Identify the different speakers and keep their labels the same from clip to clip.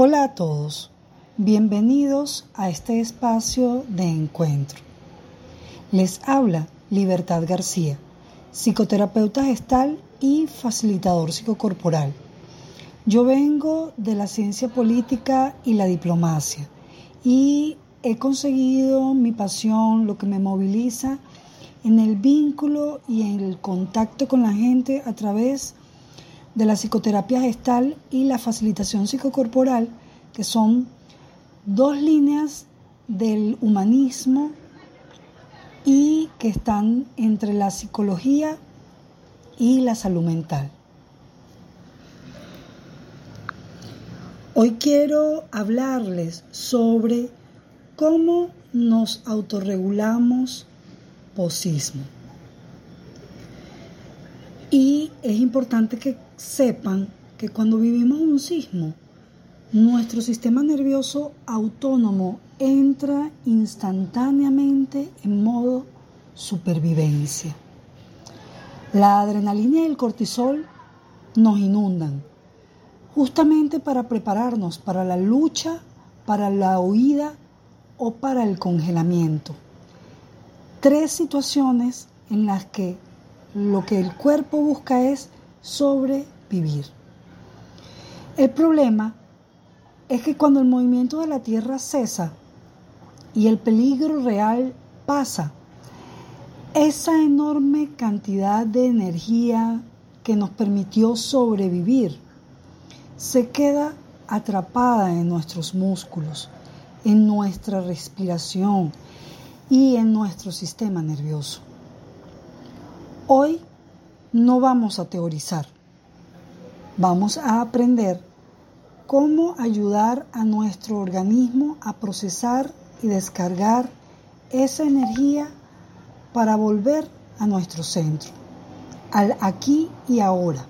Speaker 1: Hola a todos, bienvenidos a este espacio de encuentro. Les habla Libertad García, psicoterapeuta gestal y facilitador psicocorporal. Yo vengo de la ciencia política y la diplomacia y he conseguido mi pasión, lo que me moviliza en el vínculo y en el contacto con la gente a través de la psicoterapia gestal y la facilitación psicocorporal, que son dos líneas del humanismo y que están entre la psicología y la salud mental. Hoy quiero hablarles sobre cómo nos autorregulamos posismo. Y es importante que sepan que cuando vivimos un sismo, nuestro sistema nervioso autónomo entra instantáneamente en modo supervivencia. La adrenalina y el cortisol nos inundan, justamente para prepararnos para la lucha, para la huida o para el congelamiento. Tres situaciones en las que lo que el cuerpo busca es sobrevivir. El problema es que cuando el movimiento de la Tierra cesa y el peligro real pasa, esa enorme cantidad de energía que nos permitió sobrevivir se queda atrapada en nuestros músculos, en nuestra respiración y en nuestro sistema nervioso. Hoy no vamos a teorizar, vamos a aprender cómo ayudar a nuestro organismo a procesar y descargar esa energía para volver a nuestro centro, al aquí y ahora.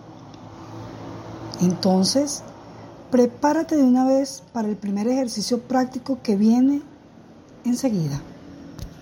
Speaker 1: Entonces, prepárate de una vez para el primer ejercicio práctico que viene enseguida.